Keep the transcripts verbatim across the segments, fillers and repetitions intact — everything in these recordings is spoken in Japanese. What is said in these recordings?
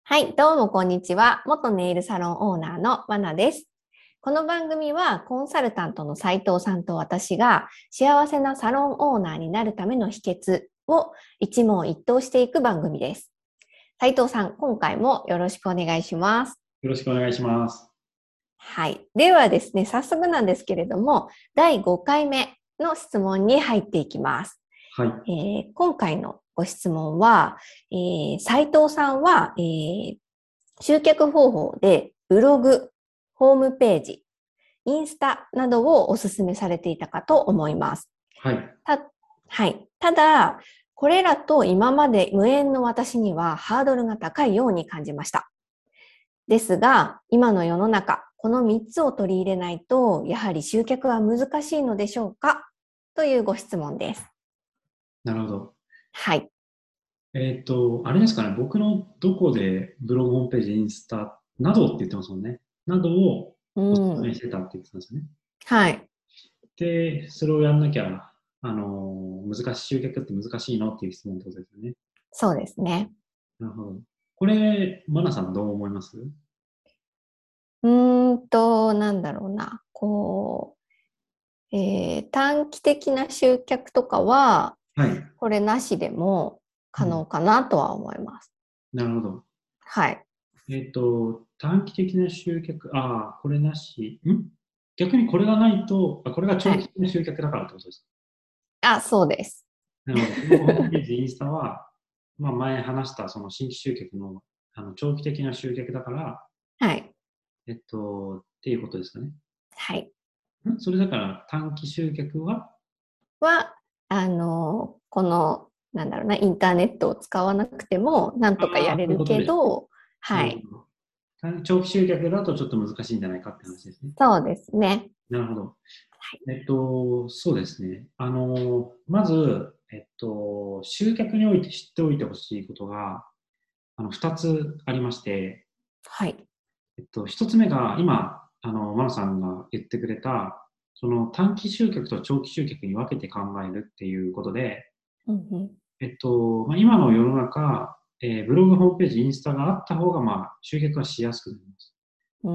はい、どうもこんにちは。元ネイルサロンオーナーのワナです。この番組はコンサルタントの斉藤さんと私が幸せなサロンオーナーになるための秘訣を一問一答していく番組です。斉藤さん、今回もよろしくお願いします。 よろしくお願いします。 はい。ではですね、早速なんですけれども、だいごかいめの質問に入っていきます。 はい。 えー今回のご質問は、えー、斉藤さんは、えー集客方法でブログ、ホームページ、インスタなどをお勧めされていたかと思います。 はい。 た、はい。ただ、これらと今まで無縁の私にはハードルが高いように感じました。ですが、今の世の中、このみっつを取り入れないと、やはり集客は難しいのでしょうかというご質問です。 なるほど。 はい。 えっと、あれですかね。僕のどこでブログ、ホームページ、インスタなどって言ってますもんね。などをうお勧めん。 してたって言ってたんですよね。 はい。 で、それをやんなきゃ、あの、難しい、集客って難しいのっていう質問ってことですよね。 そうですね。 なるほど。これ、マナさんどう思います？ うーんと、なんだろうな。こう、えー短期的な集客とかは、 はい。 これなしでも可うん。 能かなとは思います。 なるほど。 はい。 えっと、短期的な集客、ああ、これなし。ん逆にこれがないと、あ、これが長期はい。 的な集客だからってことですか？ あ、そうです。 なるほど。ブログ、ホームページ、インスタは、まあ、前話したその新規集客のあの長期的な集客だから、 はい。 えっと、っていうことですかね。 はい。 んそれだから短期集客は、 は、あの、この、なんだろうな、インターネットを使わなくても、なんとかああ、そういうやれることですね。 けど、はい。 なるほど。短長期集客だとちょっと難しいんじゃないかって話ですね。 そうですね。 なるほど。 はい。 えっと、そうですね。あの、まず、えっと、集客において知っておいてほしいことが、あの、二つありまして、 はい。 えっと、一つ目が、今、あの、マナさんが言ってくれた、その短期集客と長期集客に分けて考えるっていうことで、 うんうん。 えっと、まあ、今の世の中、えーブログ、ホームページ、インスタがあった方が、まあ、集客はしやすくなります。 うん。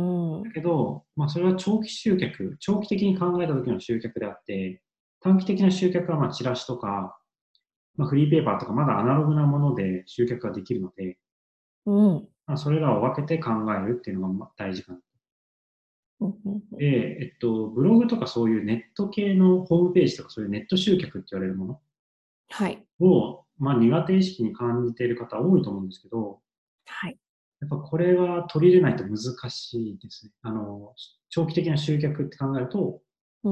だけど、まあ、それは長期集客、長期的に考えた時の集客であって、短期的な集客は、まあ、チラシとか、まあ、フリーペーパーとか、まだアナログなもので集客ができるので、 うん。 まあ、それらを分けて考えるっていうのがまあ大事かな。 うんうんうん。 で、えっと、ブログとかそういうネット系のホームページとかそういうネット集客って言われるもはい。 のを、まあ、苦手意識に感じている方多いと思うんですけど、 はい。 やっぱこれは取り入れないと難しいですね。あの、長期的な集客って考えると、 うん。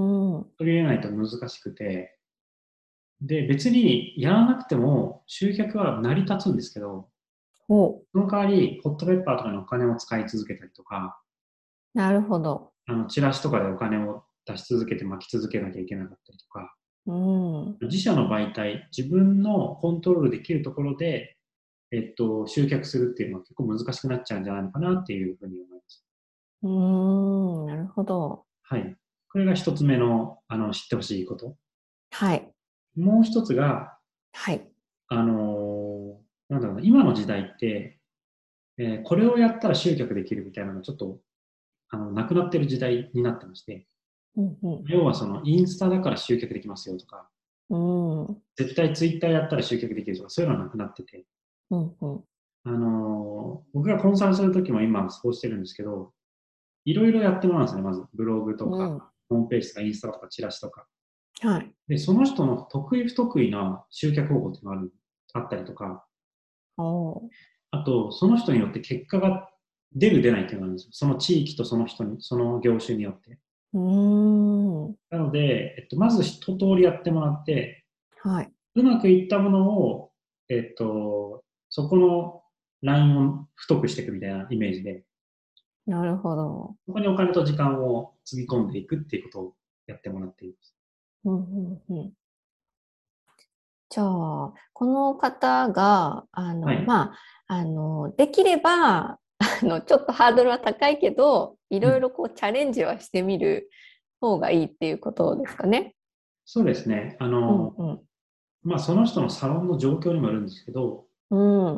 取り入れないと難しくて、で、別にやらなくても集客は成り立つんですけど、 お、 その代わり、ホットペッパーとかにお金を使い続けたりとか、 なるほど。 あの、チラシとかでお金を出し続けて巻き続けなきゃいけなかったりとか、 うん。 自社の媒体、自分のコントロールできるところで、えっと、集客するっていうのは結構難しくなっちゃうんじゃないのかなっていうふうに思います。 うーん。なるほど。 はい。これが一つ目の、あの、知ってほしいこと。 はい。 もう一つが、 はい。 あのーなんだろうな、今の時代って、えーこれをやったら集客できるみたいなのがちょっと、あの、なくなってる時代になってまして、 うんう要はその、インスタだから集客できますよとか、 ん。うん。 絶対ツイッターやったら集客できるとか、そういうのはなくなってて、 うんうん。 あのー僕がコンサルするときも今そうしてるんですけど、いろいろやってもらうんですね、まず。ブログとか、 うん。 ホームページとか、インスタとか、チラシとか。 はい。 で、その人の得意不得意な集客方法っていうのがある、あったりとか、 おー。 あと、その人によって結果が出る出ないっていうのがあるんですよ。その地域とその人に、その業種によって。 うーん。 なので、えっと、まず一通りやってもらって、 はい。 うまくいったものを、えっと、そこのラインを太くしていくみたいなイメージで、 なるほど。 そこにお金と時間をつぎ込んでいくっていうことをやってもらっています。 うんうんうん。じゃあ、この方が、あの、 はい。 まあ、あの、できれば、あの、ちょっとハードルは高いけど、いうん、 ろいろこうチャレンジはしてみる方がいいっていうことですかね。 そうですね。あうんの、 うん。 まあ、その人のサロンの状況にもよるんですけど、 うん。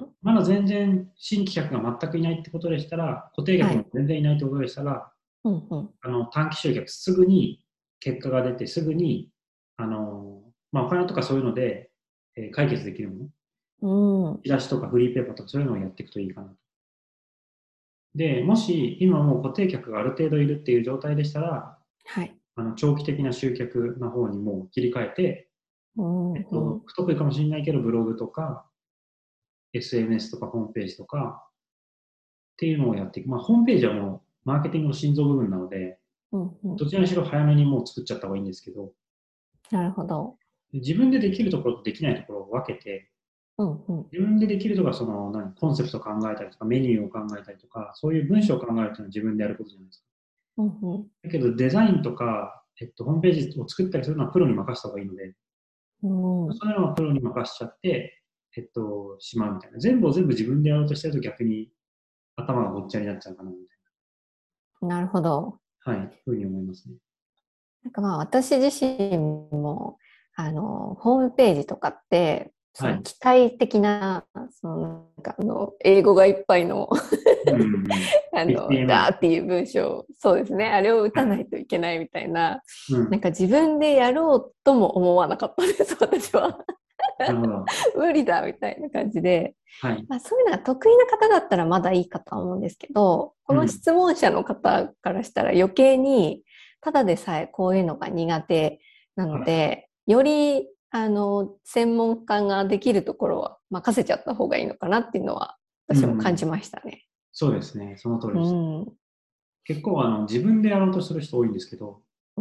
まだ全然新規客が全くいないってことでしたら、固定客もはい。 全然いないってことでしたら、 うんうん。 あの短期集客、すぐに結果が出て、すぐにあの、まあ、お金とかそういうので、えー解決できるもの、 うん。 チラシとかフリーペーパーとかそういうのをやっていくといいかなと。で、もし今もう固定客がある程度いるっていう状態でしたら、 はい。 あの長期的な集客の方にもう切り替えて、 うんえっと、 うん。 不得意かもしれないけど、ブログとか エスエヌエス とかホームページとかっていうのをやっていく。まあ、ホームページはもうマーケティングの心臓部分なので、 うんうん。 どちらにしろ早めにもう作っちゃった方がいいんですけど、 なるほど。 自分でできるところとできないところを分けて、 うんうん。 自分でできるとか、その何コンセプトを考えたりとか、メニューを考えたりとか、そういう文章を考えるというのは自分でやることじゃないですか。 うんうん。 だけど、デザインとか、えっと、ホームページを作ったりするのはプロに任せた方がいいので、 うん。 そういうのはプロに任せちゃって、えっと、しまうみたいな。全部を全部自分でやろうとしてると逆に頭がごっちゃになっちゃうかなみなるほど。 たいな、はい、ふうに思いますね。 なんかまあ私自身も、あの、ホームページとかって、そはい。 の機械的な、そのなんかあの、英語がいっぱいのうんうんうん。 あの、 エイチティーエムエル。 ダーっていう文章、そうですね、あれを打はい。 たないといけないみたいな、 うん。 なんか自分でやろうとも思わなかったです、私は。 なるほど。 無理だみたいな感じで、 はい。 まあ、そういうのが得意な方だったらまだいいかとは思うんですけど、このうん。 質問者の方からしたら余計に、ただでさえこういうのが苦手なのはい。 で、より、あの、専門家ができるところは任せちゃった方がいいのかなっていうのは、 うん。 私も感じましたね。 そうですね。その通りうです。 ん。 結構あの自分でやろうとする人多いんですけど、 うん。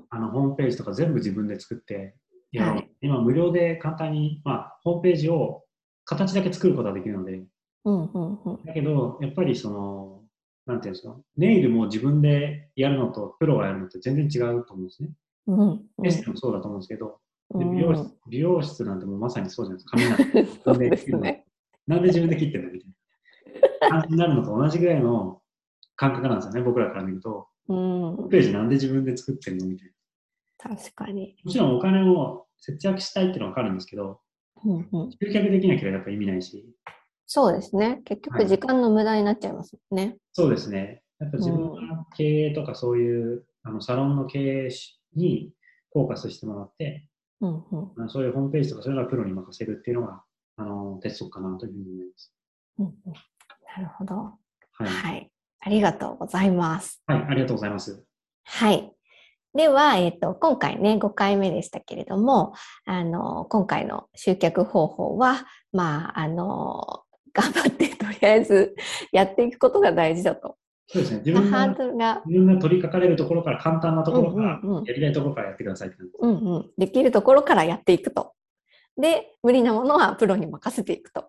あのホームページとか全部自分で作ってやろう。 はい。 今無料で簡単に、まあ、ホームページを形だけ作ることができるので、 うん、うん、うん。 だけど、やっぱりその、なんていうんですか、ネイルも自分でやるのとプロがやるのって全然違うと思うんですね。 うん、 エうん。 ステもそうだと思うんですけど、 うで美容室、 ん。 美容室なんてもうまさにそうじゃないですか。髪なんて自分そうでで切るの。 すね。 なんで自分で切ってんのみたいな感じになるのと同じぐらいの感覚なんですよね、僕らから見ると。 うん。 ホームページなんで自分で作ってんのみたいな。 確かに。 もちろんお金を節約したいっていうのはわかるんですけど、 うん、うん。 集客できなければやっぱ意味ないし、 そうですね。結はい。 局時間の無駄になっちゃいますもんね。 そうですね。やっぱう自分ん。 が経営とかそういうあのサロンの経営にフォーカスしてもらって、 うん、うん。 あのそういうホームページとかそういうのはプロに任せるっていうのが、あの、鉄則かなというふうに思います。 うん、うん。なるほど。 はい。 はい。ありがとうございます。 はい、ありがとうございます。 はい。では、えっと、今回ね、ごかいめでしたけれども、あの、今回の集客方法は、まあ、あの、頑張ってとりあえずやっていくことが大事だと。 そうですね。自まあ、ハー分が、 ドルが、 自分が取り掛かれるところから、簡単なとうんころから、 うんうん、 やりたいところからやってくださいって感じです。 うんうん、できるところからやっていくと。で、無理なものはプロに任せていくと。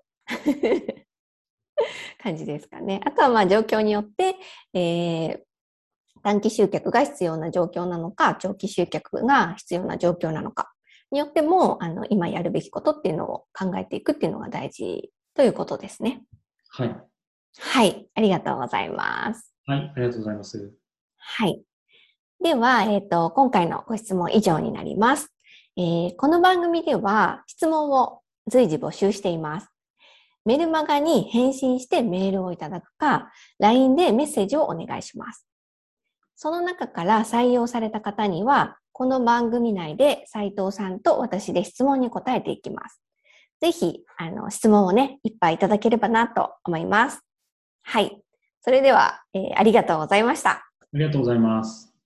感じですかね。あとはまあ状況によって、えー、短期集客が必要な状況なのか、長期集客が必要な状況なのかによっても、あの、今やるべきことっていうのを考えていくっていうのが大事ということですね。 はい。 はい。ありがとうございます。 はい、ありがとうございます。 はい。では、えっと、今回のご質問以上になります。えー、この番組では質問を随時募集しています。メルマガに返信してメールをいただくか、ライン でメッセージをお願いします。その中から採用された方には、この番組内で斉藤さんと私で質問に答えていきます。ぜひ、あの、質問をね、いっぱいいただければなと思います。はい。それでは、えー、ありがとうございました。 ありがとうございます。